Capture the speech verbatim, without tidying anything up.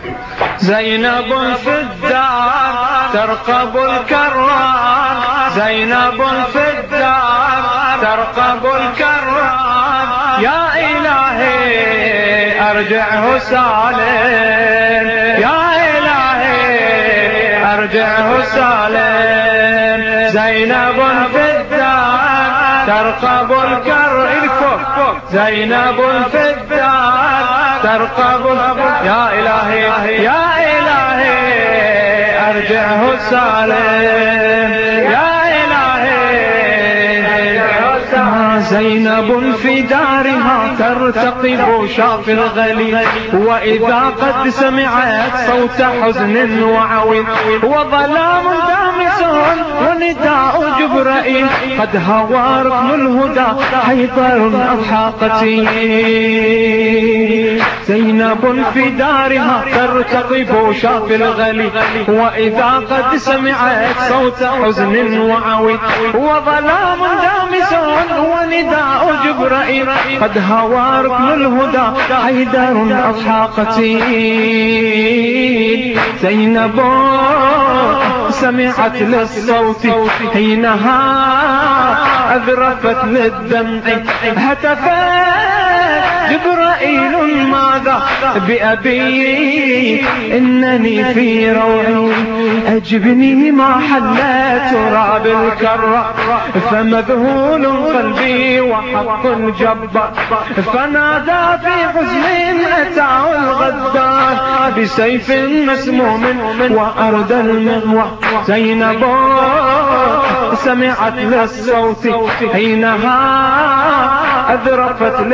زينب في الدار ترقب الكرار، زينب في الدار ترقب الكرار. يا إلهي أرجعه سالم، يا إلهي أرجعه سالم. زينب في الدار ترقب الكرار، زينب في الدار ترقب الكرار. يا إلهي يا إلهي أرجعه سالم، يا زينب في دارها ترتقب شاف الغلي، وإذا قد سمعت صوت حزن وعويل وظلام دامس ونداء جبرائيل، قد هوى ركن الهدى حيدر أضحى قتيل. زينب في دارها ترتقب شاف الغلي، وإذا قد سمعت صوت حزن وعويل وظلام دامس ونداء جبرائيل، قد هوى ركن الهدى حيدر أضحى قتيل. زينب سمعت للصوت حينها أذرفت للدمع، هتفت جبرائيل ماذا بأبي إنني في روعي، أجبني ما حل تراب الكرة، فمذهول قلبي وحق الجبار، فنادى في حزن أتاه الغدار بسيف مسموم وأردى المغوى. زينب سمعت للصوت حينها أذرفت